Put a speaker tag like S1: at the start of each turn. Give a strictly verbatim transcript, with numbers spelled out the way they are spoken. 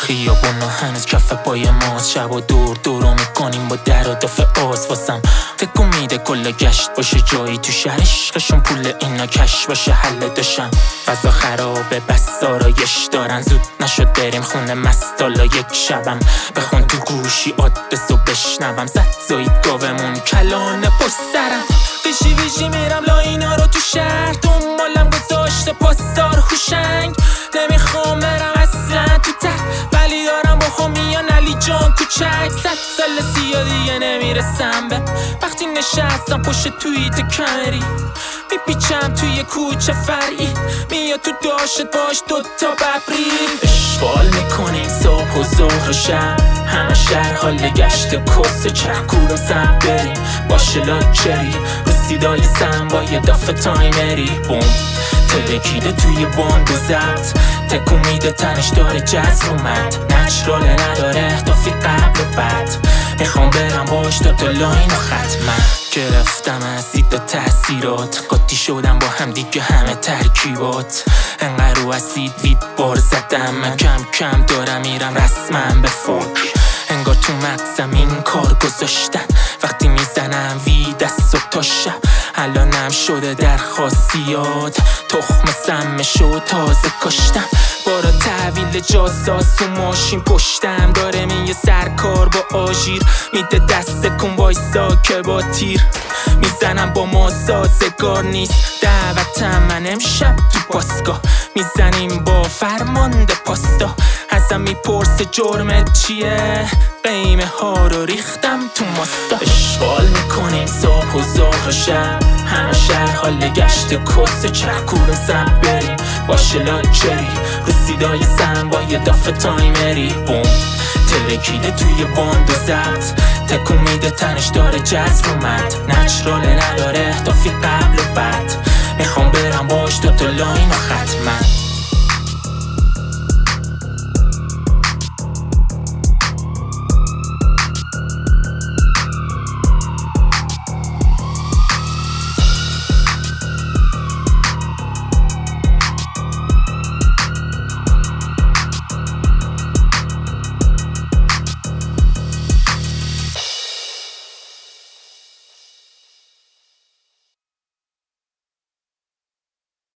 S1: خیابون هنوز کف پای ماست. شب و دور دورو میکنیم با در و دافع آز واسم تکون میده کلا گشت باشه جایی تو شهرش قشون پول اینا کش باشه حل داشتم. فضا خرابه بس آرایش دارن زود نشد بریم خونه مستالا یک شبم بخون تو گوشی آدرس و بشنوم زد زایید گاومون کلانه پشت سرم ویشی ویشی میرم لاینا رو تو شهر دنبالم گذاشته پاسدار خوشنگ نمیخوام برم اصلا تو ته ولی دارم با همیان علی جان کوچک صد سال سیا دیگه نمیرسم به وقتی نشستم پشت توییت کمری میپیچم توی کوچه فرعی میاد تو داشت باش دوتا ببری اشغال میکنیم صبح و ظهر و شب همه شهر حال گشت کس چرخ کورم سم بریم باشه لاکچری رو سیدای سم با یه دافه تایمری بوم ترکیده توی باند و زبط تکون میده تنش داره جز رو مد نچراله نداره دافی قبل و بعد میخوام برم باش تا تا لاین و ختمه گرفتم از سید و تأثیرات قاطی شدم با هم دیگه همه ترکیبات انقدر رو اسید وید بار زدم من کم کم دارم میرم رسمم به فوق انگار تو مغزم این کار گذاشتن وقتی میزنم وید از صبح تا شب الانم شده درخواستیات تخم سمه شو تازه کاشتم بارا تحویل جاساس و ماشین پشتم داره می یه سرکار با آژیر میده دست کن وایسا که با تیر میزنم با ما سازگار نیست دعوتم من امشب تو پاسگاه میزنیم با فرمانده پاستا ازم میپرسه جرمت چیه قیمه ها رو ریختم تو ماستا اشغال میکنیم صبح و ظهر و شب همه شهر حال گشت کس چرخ کورم سم بریم باشه لاکچری رو سیدای سم با یه دافه تایمری بوم ترکیده توی باند و زبط تکون میده تنش داره جز رو مد نچراله نداره دافی قبل و بعد میخوام برم باش تا تا لاین و ختمه